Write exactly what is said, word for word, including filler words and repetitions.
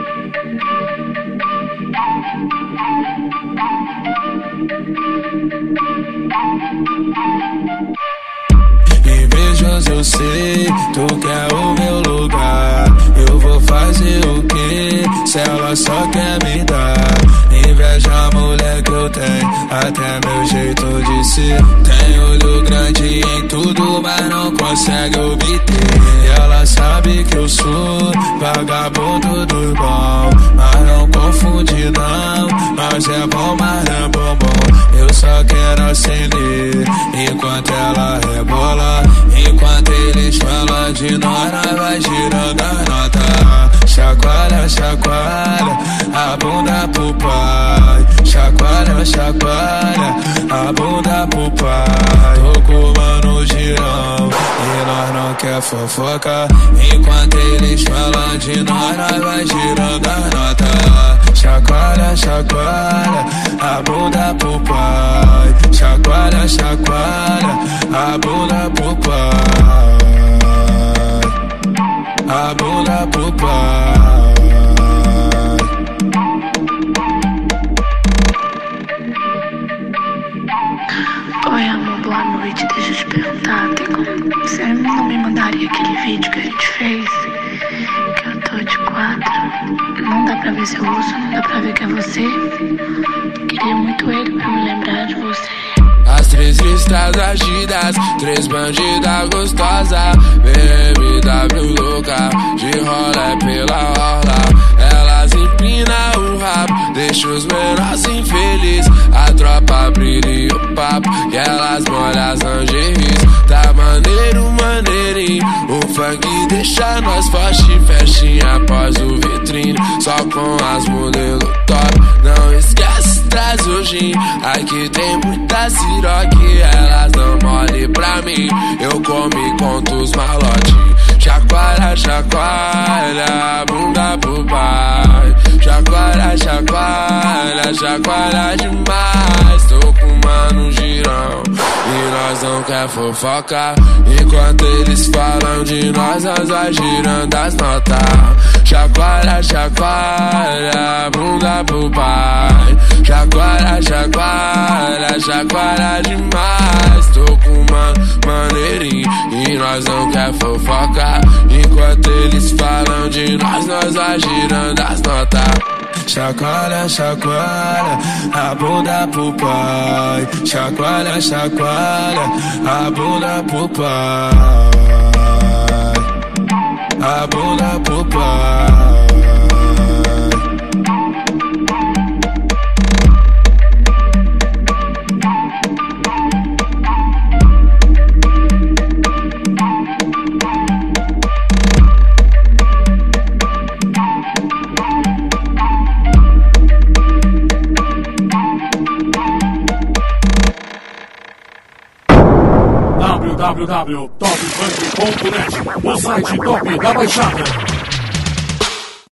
Invejos eu sei, tu quer o meu lugar. Eu vou fazer o quê, se ela só quer me dar? Inveja, mulher, que eu tenho, até meu jeito de ser. Tem olho grande em tudo, mas não consegue obter. E ela sabe que eu sou vagabundo do bom, mas não confunde não. Nós é bom, mas não é bom, bom. Eu só quero acender enquanto ela rebola. Enquanto eles falam de nós, nós vai girando a nota. Chacoalha, chacoalha, a bunda pro pai. Chacoalha, chacoalha, a bunda pro pai. Tô com o mano girão e nós não quer fofoca. Enquanto eles falam de nós, nós vai girando a nota. Chacoalha, chacoalha, a bunda pro pai. Chacoalha, chacoalha, a bunda pro pai. A bunda pro pai. Oi, amor, boa noite. Deixa eu te perguntar, tem como você não me mandaria aquele vídeo que a gente fez? Que eu tô de quatro. Não dá pra ver seu rosto, não dá pra ver que é você. Queria muito ele pra me lembrar de você. As três listas agidas, três bandidas gostosas, B M W louca, de rola pela orla. Elas empinam o rabo, deixa os menores infelizes. A tropa brilha e o papo, e elas molham as lingeries. Tá maneiro, maneirinho, o funk deixa nós forte. Festinha após o vitrine, só com as modelos top. Não esquece, traz o gin, aqui tem muita siroque. Elas dão mole pra mim, eu come conto os malote. Chacoalha, chacoalha, bunda pro pai. Chacoalha, chacoalha, chacoalha demais. Tô com mano girão e nós não quer fofoca. Enquanto eles falam de nós, nós vai girando as notas. Chacoalha, chacoalha, bunda pro pai. Chacoalha, chacoalha, chacoalha demais. Tô com mano maneirinho e nós não quer fofoca. Enquanto eles falam de nós, nós vai girando as notas. Chacoalha, chacoalha, a bunda pro pai. Chacoalha, chacoalha, a bunda pro pai. A bunda pro pai. w w w ponto top funk ponto net, o site top da Baixada.